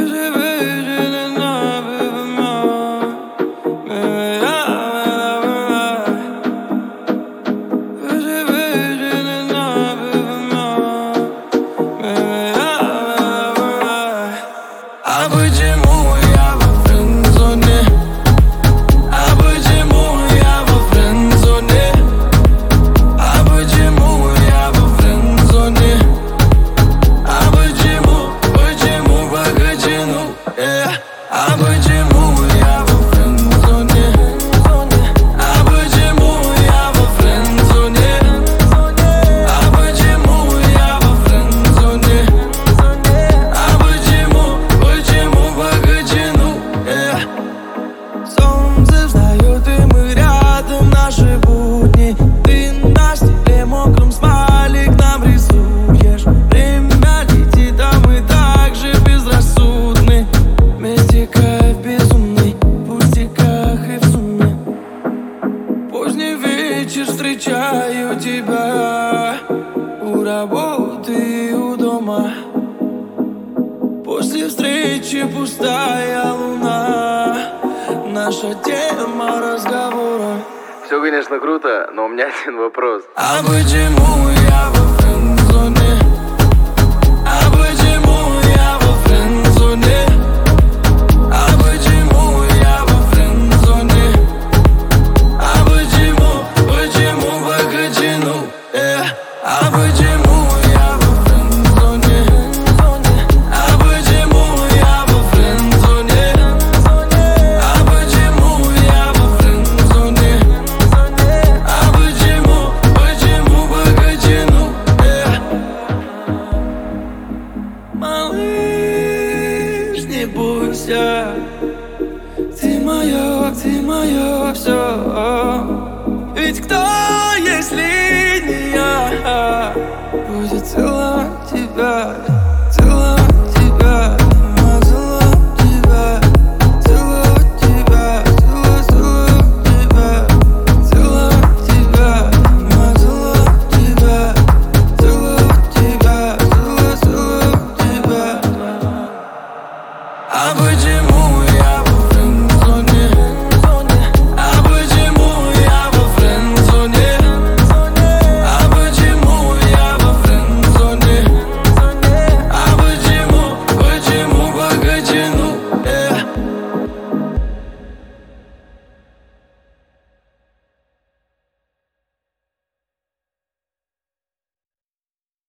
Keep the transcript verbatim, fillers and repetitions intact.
А почему я во френдзоне? А почему я во френдзоне? А почему я во френдзоне? А почему, почему погоди, ну, э? А почему я во френдзоне? А почему я во френдзоне? А почему я во френдзоне? А почему, почему погоди, ну, э? Солнце встает, и мы рядом, наши будни. Ты на стекле мокрым смайлик нам рисуешь. Время летит, а мы так же безрассудны. Вместе кайф безумный, в пустяках и в сумме. Поздний вечер, встречаю тебя у работы и у дома. После встречи пустая луна, наша тема разговора. Все, конечно, круто, но у меня один вопрос. А почему я во френдзоне? А почему я во френдзоне? А почему я во френдзоне? А почему, почему погоди, ну, э? А почему я во френдзоне? А почему я во френдзоне? А почему я во френдзоне? А почему, почему погоди, ну, э? Малыш, не бойся, ты моё, ты моё всё. Ведь кто, если не я, будет целовать тебя?